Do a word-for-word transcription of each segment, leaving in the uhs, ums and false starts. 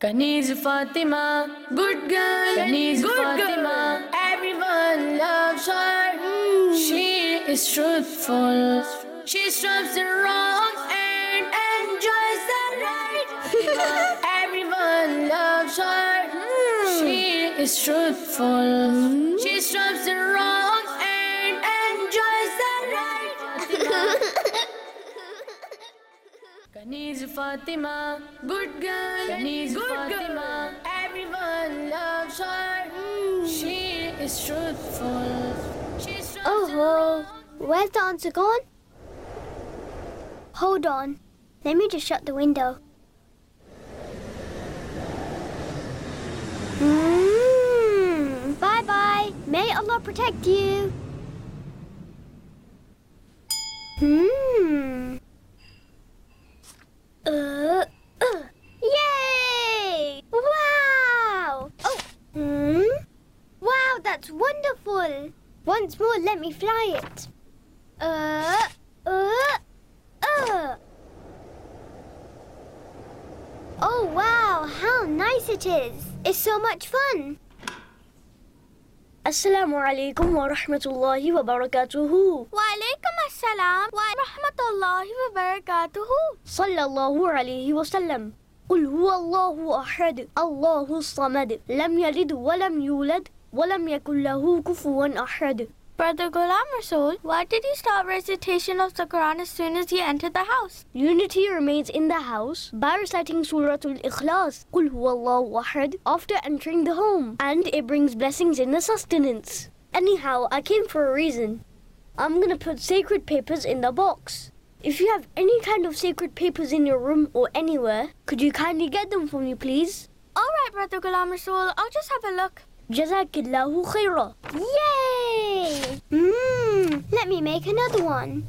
Kaniz Fatima, good girl. Kaniz Fatima, everyone loves her. Mm. She is truthful. She stops the wrong and enjoys the right. Everyone loves her. Mm. She is truthful. Mm. She stops the wrong and enjoys the right. Kaniz Fatima, good girl. Kaniz Fatima, everyone loves her. Mm. She is truthful. She's Oh, where's the answer gone? Hold on. Let me just shut the window. Mm. Bye-bye. May Allah protect you. Hmm. Uh, uh, yay! Wow! Oh, hmm? Wow, that's wonderful! Once more, let me fly it. Uh, uh, uh. Oh, wow, how nice it is. It's so much fun. Assalamu alaikum wa rahmatullahi wa barakatuhu. Wa alaikum assalam wa rahmatullahi wa barakatuhu. Sallallahu alayhi wa sallam. قل هو الله أحد الله الصمد لم يلد ولم يولد ولم يكن له كفوا أحد. Brother Ghulam Rasool, why did he start recitation of the Quran as soon as he entered the house? Unity remains in the house by reciting Suratul Ikhlas, قل هو الله أحد, after entering the home, and it brings blessings in the sustenance. Anyhow, I came for a reason. I'm gonna put sacred papers in the box. If you have any kind of sacred papers in your room or anywhere, could you kindly get them for me, please? All right, Brother Ghulam Rasool, I'll just have a look. Jazakillahu khaira. Yay! Mmm, let me make another one.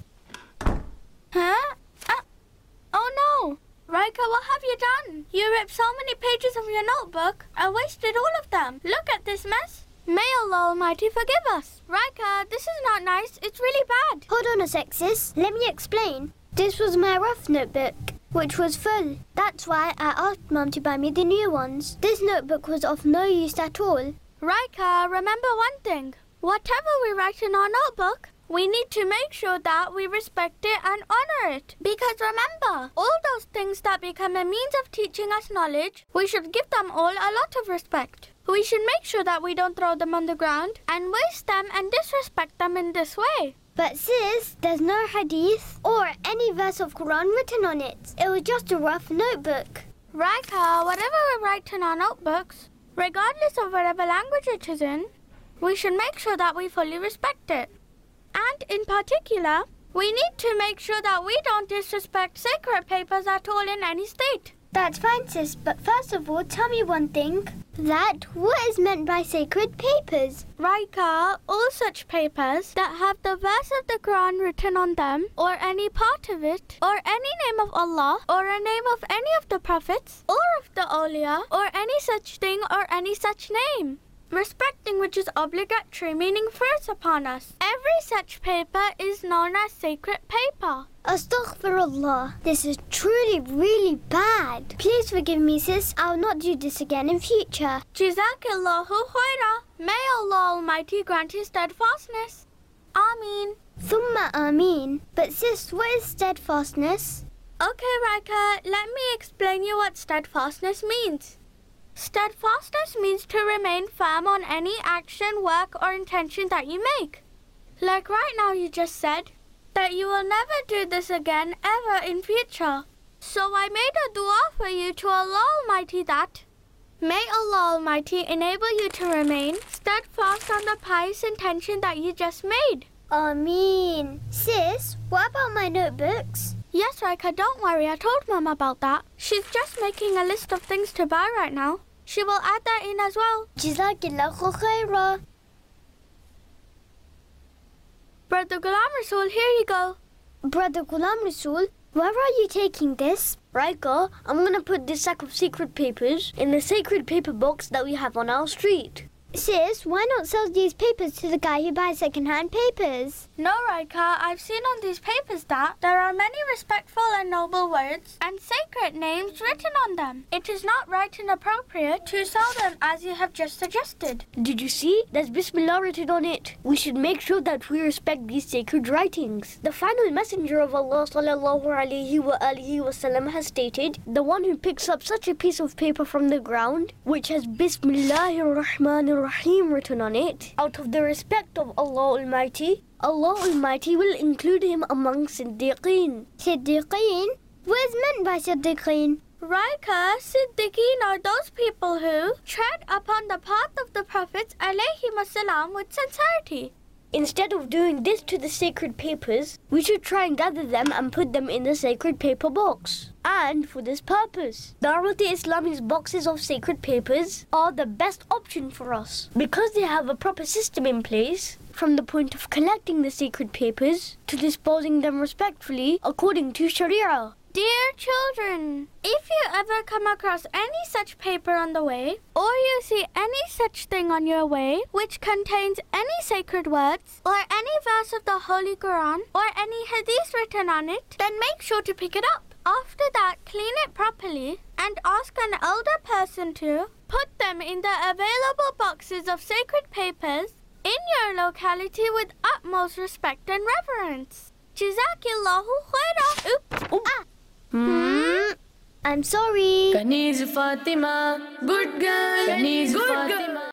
Huh? Uh, oh no! Raika, what have you done? You ripped so many pages of your notebook. I wasted all of them. Look at this mess. May Allah Almighty forgive us. Raika, this is not nice. It's really bad. Hold on a sec, sis. Let me explain. This was my rough notebook, which was full. That's why I asked Mum to buy me the new ones. This notebook was of no use at all. Raika, remember one thing. Whatever we write in our notebook, we need to make sure that we respect it and honor it. Because remember, all those things that become a means of teaching us knowledge, we should give them all a lot of respect. We should make sure that we don't throw them on the ground and waste them and disrespect them in this way. But sis, there's no hadith or any verse of Quran written on it. It was just a rough notebook. Raika, whatever we write in our notebooks, regardless of whatever language it is in, we should make sure that we fully respect it. And in particular, we need to make sure that we don't disrespect sacred papers at all in any state. That's fine, sis, but first of all, tell me one thing. That what is meant by sacred papers? Raika, all such papers that have the verse of the Quran written on them, or any part of it, or any name of Allah, or a name of any of the prophets, or of the awliya, or any such thing or any such name. Respecting which is obligatory, meaning first upon us. Every such paper is known as sacred paper. Astaghfirullah. This is truly really bad. Please forgive me, sis. I'll not do this again in future. Jazakillahu khaira. May Allah Almighty grant you steadfastness. Ameen. Thumma ameen. But sis, what is steadfastness? Okay, Raika, let me explain you what steadfastness means. Steadfastness means to remain firm on any action, work, or intention that you make. Like right now you just said that you will never do this again ever in future. So I made a dua for you to Allah Almighty that may Allah Almighty enable you to remain steadfast on the pious intention that you just made. Ameen. Sis, what about my notebooks? Yes, Raika, don't worry. I told Mum about that. She's just making a list of things to buy right now. She will add that in as well. Jazakillahu khaira. Brother Ghulam Rasool, here you go. Brother Ghulam Rasool, where are you taking this? Raika, I'm gonna put this sack of sacred papers in the sacred paper box that we have on our street. Sis, why not sell these papers to the guy who buys second-hand papers? No, Raika, I've seen on these papers that there are many respectful and noble words and sacred names written on them. It is not right and appropriate to sell them as you have just suggested. Did you see? There's Bismillah written on it. We should make sure that we respect these sacred writings. The final messenger of Allah sallallahu alaihi wa alihi wasallam has stated, the one who picks up such a piece of paper from the ground, which has Bismillahir Rahmanir Rahim written on it, out of the respect of Allah Almighty, Allah Almighty will include him among Siddiqeen. Siddiqeen? What is meant by Siddiqeen? Raika, Siddiqeen are those people who tread upon the path of the Prophets alayhimussalam with sincerity. Instead of doing this to the sacred papers, we should try and gather them and put them in the sacred paper box. And for this purpose, Dawat-e-Islami's boxes of sacred papers are the best option for us because they have a proper system in place from the point of collecting the sacred papers to disposing them respectfully according to Sharia. Dear children, if you ever come across any such paper on the way, or you see any such thing on your way which contains any sacred words, or any verse of the Holy Quran, or any hadith written on it, then make sure to pick it up. After that, clean it properly and ask an elder person to put them in the available boxes of sacred papers in your locality with utmost respect and reverence. Jazakillahu khaira. Oops. Oh. Ah. Hmm? I'm sorry. Kaniz Fatima, good girl. Kaniz Fatima.